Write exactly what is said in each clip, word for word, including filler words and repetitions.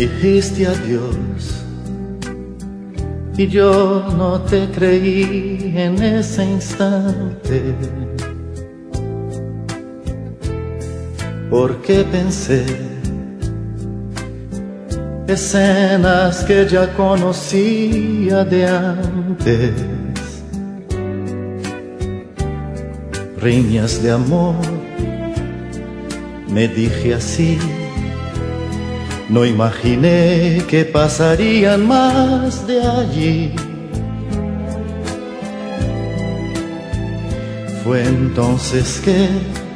dijiste adiós y yo no te creí en ese instante, porque pensé escenas que ya conocía de antes, riñas de amor, me dije así. No imaginé que pasarían más de allí. Fue entonces que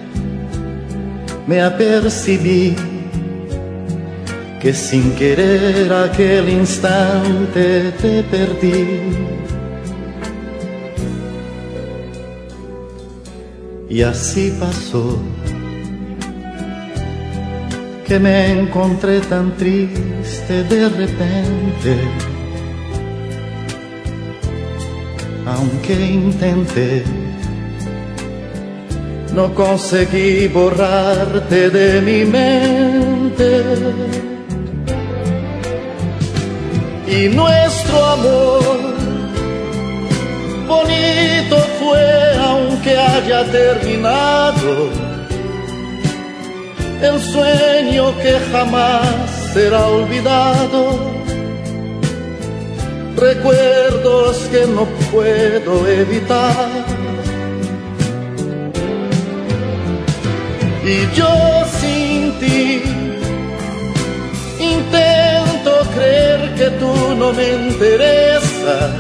me apercibí que sin querer aquel instante te perdí. Y así pasó, que me encontré tan triste de repente, aunque intenté, no conseguí borrarte de mi mente. Y nuestro amor bonito fue, aunque haya terminado, el sueño que jamás será olvidado, recuerdos que no puedo evitar. Y yo sin ti intento creer que tú no me interesas,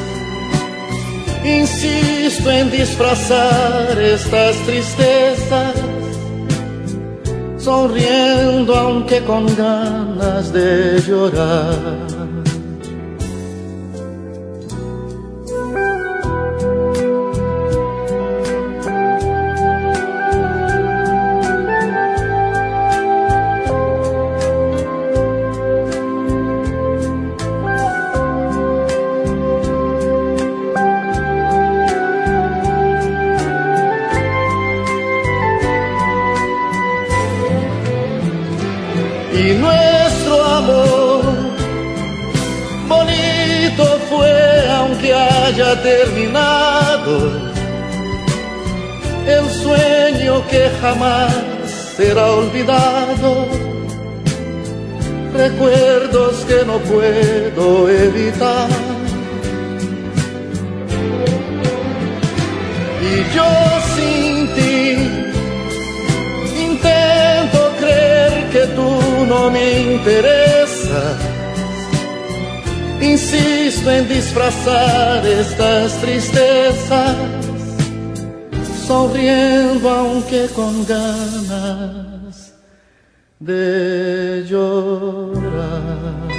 insisto en disfrazar estas tristezas, sonriendo aunque con ganas de llorar. Y nuestro amor bonito fue, aunque haya terminado, el sueño que jamás será olvidado, recuerdos que no puedo evitar. Y yo sin ti intento creer que tú no me interesa, insisto en disfrazar estas tristezas, sonriendo aunque con ganas de llorar.